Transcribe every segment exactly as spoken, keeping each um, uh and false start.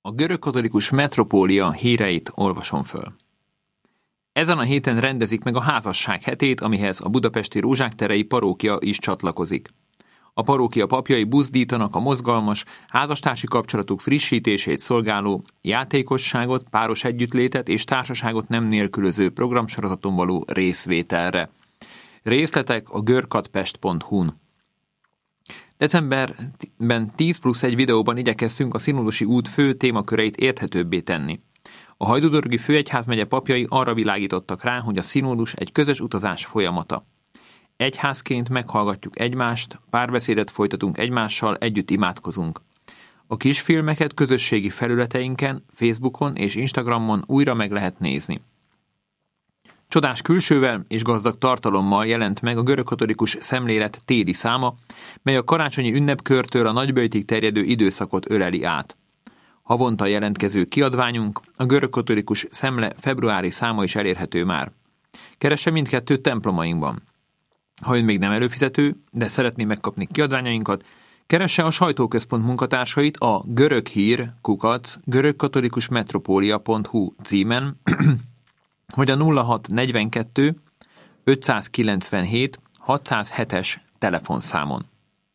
A görögkatolikus metropólia híreit olvasom föl. Ezen a héten rendezik meg a házasság hetét, amihez a budapesti Rózsák terei parókia is csatlakozik. A parókia papjai buzdítanak a mozgalmas, házastársi kapcsolatuk frissítését szolgáló, játékosságot, páros együttlétet és társaságot nem nélkülöző programsorozaton való részvételre. Részletek a görkatpest pont hu-n. Decemberben tíz plusz egy videóban igyekeztünk a szinodosi út fő témaköreit érthetőbbé tenni. A hajdúdorgi főegyházmegye papjai arra világítottak rá, hogy a színódus egy közös utazás folyamata. Egyházként meghallgatjuk egymást, párbeszédet folytatunk egymással, együtt imádkozunk. A kisfilmeket közösségi felületeinken, Facebookon és Instagramon újra meg lehet nézni. Csodás külsővel és gazdag tartalommal jelent meg a görögkatolikus szemlélet téli száma, mely a karácsonyi ünnepkörtől a nagyböjtig terjedő időszakot öleli át. Havonta jelentkező kiadványunk, a görögkatolikus szemle februári száma is elérhető már. Keresse mindkettőt templomainkban. Ha ön még nem előfizető, de szeretné megkapni kiadványainkat, keresse a sajtóközpont munkatársait a göröghír kukac görögkatolikusmetropólia pont hu címen, vagy a nulla hat negyvenkettő ötszázkilencvenhét hatszázhetes telefonszámon.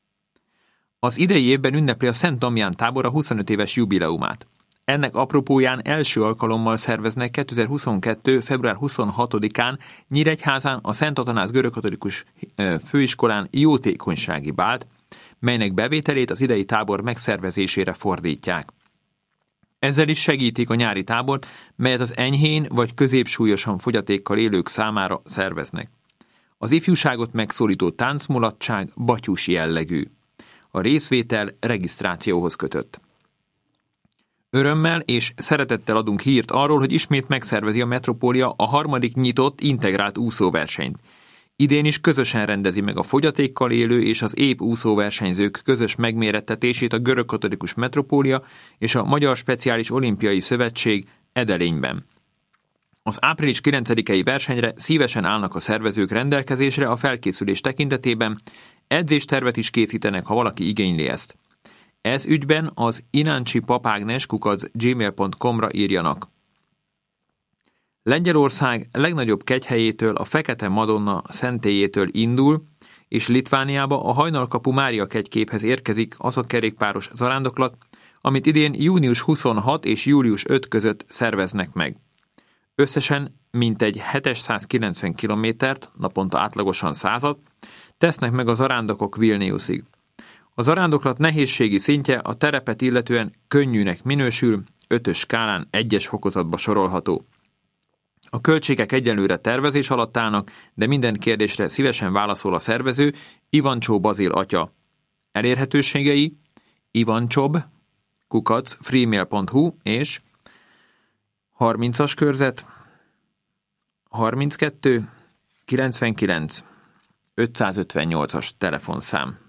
Az idei évben ünnepli a Szent Damján tábor a huszonöt éves jubileumát. Ennek apropóján első alkalommal szerveznek kétezer-huszonkettő. február huszonhatodikán Nyíregyházán a Szent Atanász görögkatolikus főiskolán jótékonysági bált, melynek bevételét az idei tábor megszervezésére fordítják. Ezzel is segítik a nyári tábort, melyet az enyhén vagy középsúlyosan fogyatékkal élők számára szerveznek. Az ifjúságot megszólító táncmulatság batyus jellegű. A részvétel regisztrációhoz kötött. Örömmel és szeretettel adunk hírt arról, hogy ismét megszervezi a Metropólia a harmadik nyitott integrált úszóversenyt. Idén is közösen rendezi meg a fogyatékkal élő és az épp úszóversenyzők közös megmérettetését a görögkatolikus Metropólia és a Magyar Speciális Olimpiai Szövetség Edelényben. Az április kilencedikei versenyre szívesen állnak a szervezők rendelkezésre a felkészülés tekintetében, edzéstervet is készítenek, ha valaki igényli ezt. Ez ügyben az inancsi papágnes kukac gmail pont com-ra írjanak. Lengyelország legnagyobb kegyhelyétől, a Fekete Madonna szentélyétől indul, és Litvániába a Hajnalkapu Mária kegyképhez érkezik az a kerékpáros zarándoklat, amit idén június huszonhatodika és július ötödike között szerveznek meg. Összesen mintegy hétszázkilencven kilométert, naponta átlagosan százat, tesznek meg a zarándokok Vilniusig. A zarándoklat nehézségi szintje a terepet illetően könnyűnek minősül, ötös skálán egyes fokozatba sorolható. A költségek egyenlőre tervezés alatt állnak, de minden kérdésre szívesen válaszol a szervező, Ivancsó Bazil atya. Elérhetőségei ivancsob kukac freemail pont hu és harmincas körzet harminckettő kilencvenkilenc ötszázötvennyolcas telefonszám.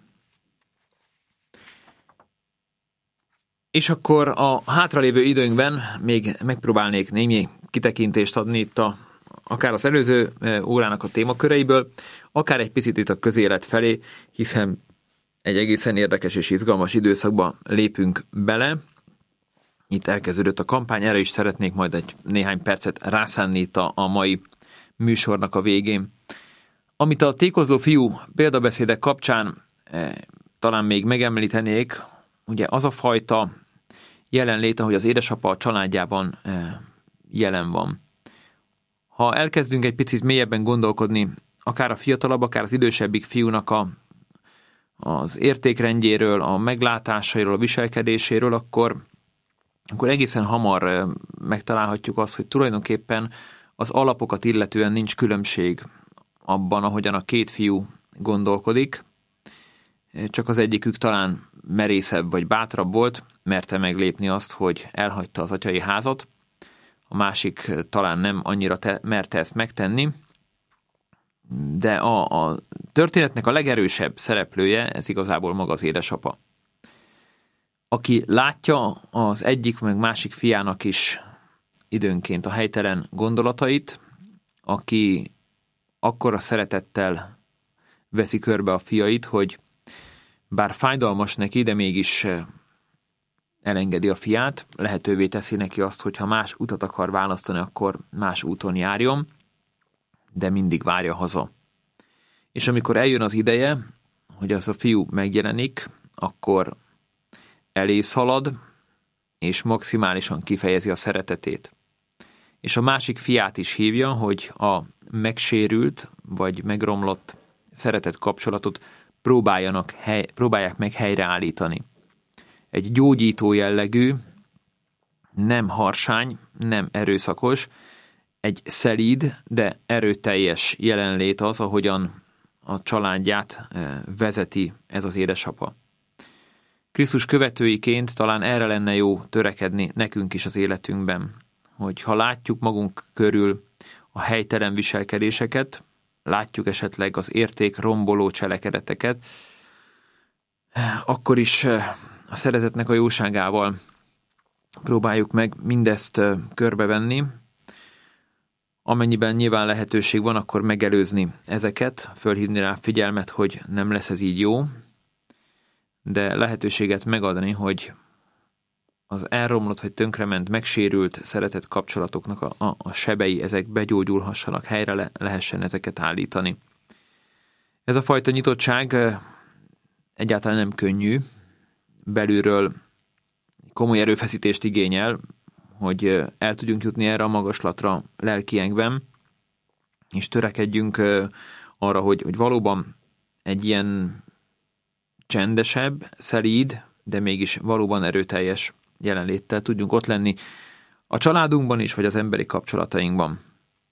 És akkor a hátralévő időnkben még megpróbálnék némi kitekintést adni itt a, akár az előző órának a témaköreiből, akár egy picit itt a közélet felé, hiszen egy egészen érdekes és izgalmas időszakba lépünk bele. Itt elkezdődött a kampány, erre is szeretnék majd egy néhány percet rászánni itt a, a mai műsornak a végén. Amit a tékozló fiú példabeszédek kapcsán eh, talán még megemlítenék, ugye az a fajta jelenlét, ahogy az édesapa a családjában eh, jelen van. Ha elkezdünk egy picit mélyebben gondolkodni, akár a fiatalabb, akár az idősebbik fiúnak a, az értékrendjéről, a meglátásairól, a viselkedéséről, akkor, akkor egészen hamar eh, megtalálhatjuk azt, hogy tulajdonképpen az alapokat illetően nincs különbség abban, ahogyan a két fiú gondolkodik, csak az egyikük talán merészebb vagy bátrabb volt, merte meglépni azt, hogy elhagyta az atyai házat, a másik talán nem annyira te, merte ezt megtenni, de a, a történetnek a legerősebb szereplője, ez igazából maga az édesapa. Aki látja az egyik meg másik fiának is időnként a helytelen gondolatait, aki akkora szeretettel veszi körbe a fiait, hogy bár fájdalmas neki, de mégis elengedi a fiát, lehetővé teszi neki azt, hogy ha más utat akar választani, akkor más úton járjon, de mindig várja haza. És amikor eljön az ideje, hogy az a fiú megjelenik, akkor elész halad, és maximálisan kifejezi a szeretetét. És a másik fiát is hívja, hogy a megsérült, vagy megromlott szeretet kapcsolatot próbáljanak hely, próbálják meg helyreállítani. Egy gyógyító jellegű, nem harsány, nem erőszakos, egy szelíd, de erőteljes jelenlét az, ahogyan a családját vezeti ez az édesapa. Krisztus követőiként talán erre lenne jó törekedni nekünk is az életünkben, hogy ha látjuk magunk körül a helytelen viselkedéseket, látjuk esetleg az érték romboló cselekedeteket, akkor is a szeretetnek a jóságával próbáljuk meg mindezt körbevenni. Amennyiben nyilván lehetőség van, akkor megelőzni ezeket, fölhívni rá figyelmet, hogy nem lesz ez így jó, de lehetőséget megadni, hogy az elromlott vagy tönkrement, megsérült szeretett kapcsolatoknak a, a, a sebei, ezek begyógyulhassanak, helyre le, lehessen ezeket állítani. Ez a fajta nyitottság egyáltalán nem könnyű, belülről komoly erőfeszítést igényel, hogy el tudjunk jutni erre a magaslatra lelkiekben, és törekedjünk arra, hogy, hogy valóban egy ilyen csendesebb, szelíd, de mégis valóban erőteljes jelenléttel tudjunk ott lenni a családunkban is, vagy az emberi kapcsolatainkban.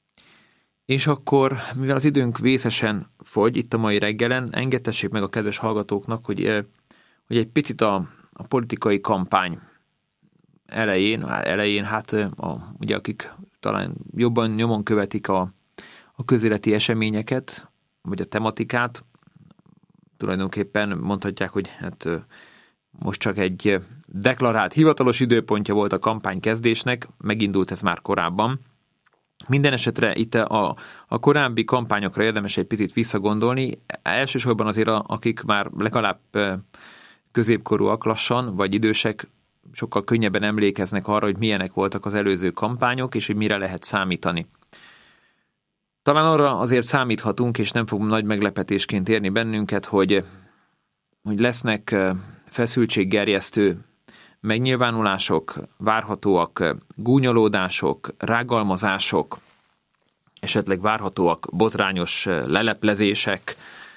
És akkor, mivel az időnk vészesen fogy itt a mai reggelen, engedtessék meg a kedves hallgatóknak, hogy, hogy egy picit a, a politikai kampány elején, elején hát a, ugye akik talán jobban nyomon követik a, a közéleti eseményeket, vagy a tematikát, tulajdonképpen mondhatják, hogy hát most csak egy deklarált hivatalos időpontja volt a kampánykezdésnek, megindult ez már korábban. Minden esetre itt a, a korábbi kampányokra érdemes egy picit visszagondolni, elsősorban azért a, akik már legalább középkorúak lassan, vagy idősek, sokkal könnyebben emlékeznek arra, hogy milyenek voltak az előző kampányok, és hogy mire lehet számítani. Talán arra azért számíthatunk, és nem fog nagy meglepetésként érni bennünket, hogy, hogy lesznek feszültséggerjesztő megnyilvánulások, várhatóak gúnyolódások, rágalmazások, esetleg várhatóak botrányos leleplezések,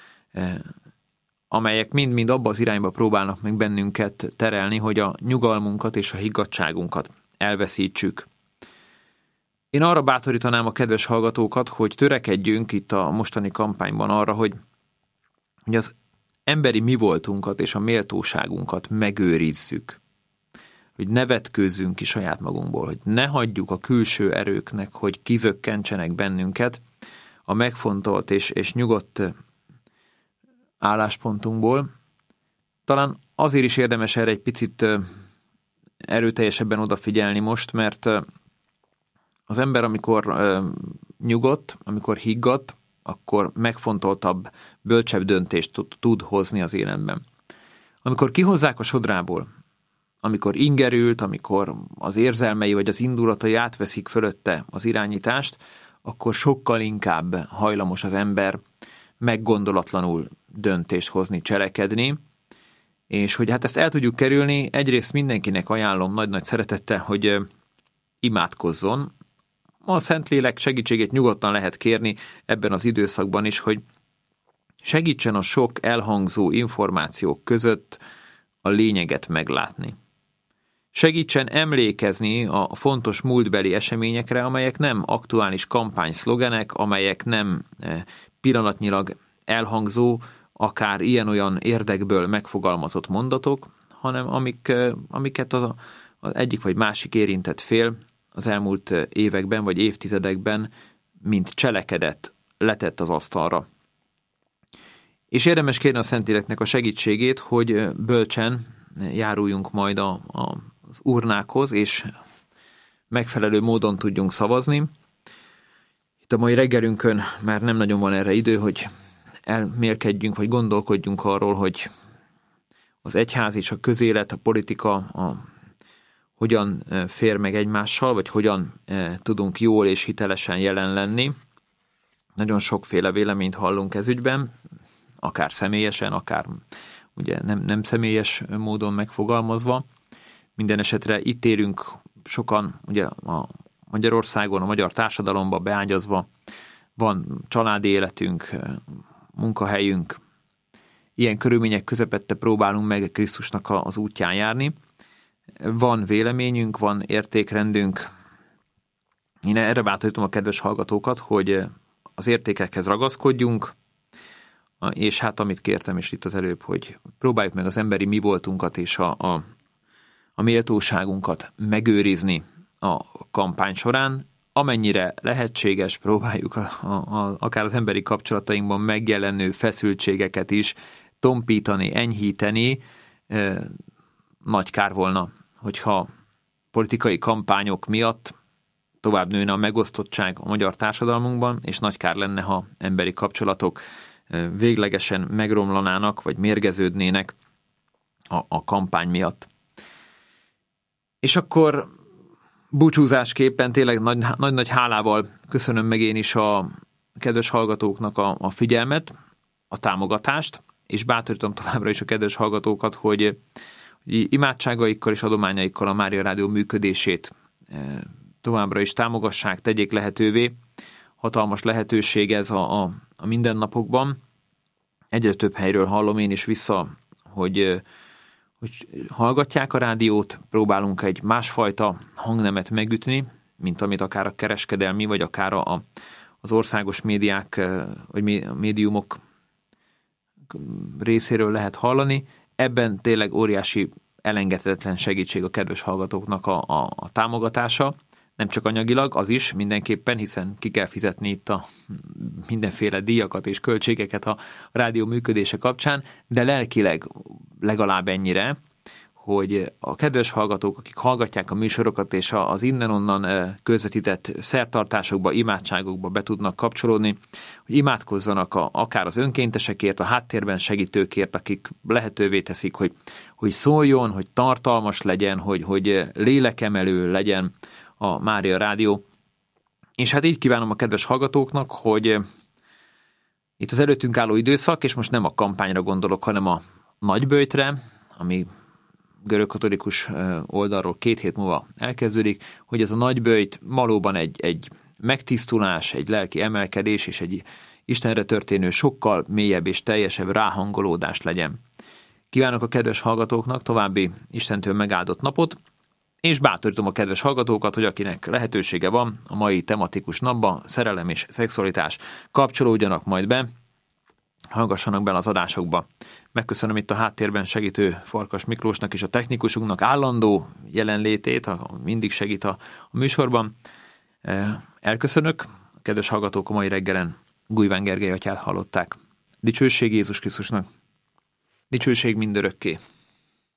amelyek mind-mind abba az irányba próbálnak meg bennünket terelni, hogy a nyugalmunkat és a higgadtságunkat elveszítsük. Én arra bátorítanám a kedves hallgatókat, hogy törekedjünk itt a mostani kampányban arra, hogy, hogy az emberi mi voltunkat és a méltóságunkat megőrizzük. Hogy ne vetkőzzünk ki saját magunkból, hogy ne hagyjuk a külső erőknek, hogy kizökkentsenek bennünket a megfontolt és, és nyugodt álláspontunkból. Talán azért is érdemes erre egy picit erőteljesebben odafigyelni most, mert az ember, amikor nyugodt, amikor higgadt, akkor megfontoltabb, bölcsebb döntést tud, tud hozni az életben. Amikor kihozzák a sodrából, amikor ingerült, amikor az érzelmei vagy az indulatai átveszik fölötte az irányítást, akkor sokkal inkább hajlamos az ember meggondolatlanul döntést hozni, cselekedni, és hogy hát ezt el tudjuk kerülni, egyrészt mindenkinek ajánlom nagy-nagy szeretettel, hogy imádkozzon. A Szentlélek segítségét nyugodtan lehet kérni ebben az időszakban is, hogy segítsen a sok elhangzó információk között a lényeget meglátni. Segítsen emlékezni a fontos múltbeli eseményekre, amelyek nem aktuális kampányszlogenek, amelyek nem pillanatnyilag elhangzó, akár ilyen-olyan érdekből megfogalmazott mondatok, hanem amik, amiket az, az egyik vagy másik érintett fél az elmúlt években vagy évtizedekben, mint cselekedet letett az asztalra. És érdemes kérni a Szentléleknek a segítségét, hogy bölcsen járuljunk majd a, a, az urnákhoz, és megfelelő módon tudjunk szavazni. Itt a mai reggelünkön már nem nagyon van erre idő, hogy elmélkedjünk, vagy gondolkodjunk arról, hogy az egyház és a közélet, a politika, a hogyan fér meg egymással, vagy hogyan tudunk jól és hitelesen jelen lenni. Nagyon sokféle véleményt hallunk ez ügyben, akár személyesen, akár ugye nem, nem személyes módon megfogalmazva. Minden esetre itt érünk sokan ugye a Magyarországon, a magyar társadalomba beágyazva, van családi életünk, munkahelyünk, ilyen körülmények közepette próbálunk meg Krisztusnak az útján járni. Van véleményünk, van értékrendünk. Én erre bátorítom a kedves hallgatókat, hogy az értékekhez ragaszkodjunk, és hát amit kértem is itt az előbb, hogy próbáljuk meg az emberi mi voltunkat és a, a, a méltóságunkat megőrizni a kampány során, amennyire lehetséges, próbáljuk a, a, a, akár az emberi kapcsolatainkban megjelenő feszültségeket is tompítani, enyhíteni. E, nagy kár volna, hogyha politikai kampányok miatt tovább nőne a megosztottság a magyar társadalmunkban, és nagy kár lenne, ha emberi kapcsolatok véglegesen megromlanának, vagy mérgeződnének a, a kampány miatt. És akkor búcsúzásképpen tényleg nagy-nagy hálával köszönöm meg én is a kedves hallgatóknak a, a figyelmet, a támogatást, és bátorítom továbbra is a kedves hallgatókat, hogy, hogy imádságaikkal és adományaikkal a Mária Rádió működését továbbra is támogassák, tegyék lehetővé. Hatalmas lehetőség ez a, a, a mindennapokban. Egyre több helyről hallom én is vissza, hogy, hogy hallgatják a rádiót, próbálunk egy másfajta hangnemet megütni, mint amit akár a kereskedelmi, vagy akár a, az országos médiák, vagy médiumok részéről lehet hallani. Ebben tényleg óriási elengedhetetlen segítség a kedves hallgatóknak a, a, a támogatása. Nem csak anyagilag, az is mindenképpen, hiszen ki kell fizetni itt a mindenféle díjakat és költségeket a rádió működése kapcsán, de lelkileg legalább ennyire, hogy a kedves hallgatók, akik hallgatják a műsorokat és az innen-onnan közvetített szertartásokba, imádságokba be tudnak kapcsolódni, hogy imádkozzanak a, akár az önkéntesekért, a háttérben segítőkért, akik lehetővé teszik, hogy, hogy szóljon, hogy tartalmas legyen, hogy, hogy lélekemelő legyen a Mária Rádió. És hát így kívánom a kedves hallgatóknak, hogy itt az előttünk álló időszak, és most nem a kampányra gondolok, hanem a nagyböjtre, ami görögkatolikus oldalról két hét múlva elkezdődik, hogy ez a nagyböjt valóban egy, egy megtisztulás, egy lelki emelkedés, és egy Istenre történő sokkal mélyebb és teljesebb ráhangolódás legyen. Kívánok a kedves hallgatóknak további Istentől megáldott napot, és bátorítom a kedves hallgatókat, hogy akinek lehetősége van a mai tematikus napba, szerelem és szexualitás, kapcsolódjanak majd be, hallgassanak bele az adásokba. Megköszönöm itt a háttérben segítő Farkas Miklósnak és a technikusunknak állandó jelenlétét, mindig segít a, a műsorban. Elköszönök, a kedves hallgatók a mai reggelen Gújván Gergely atyát hallották. Dicsőség Jézus Krisztusnak, dicsőség mindörökké.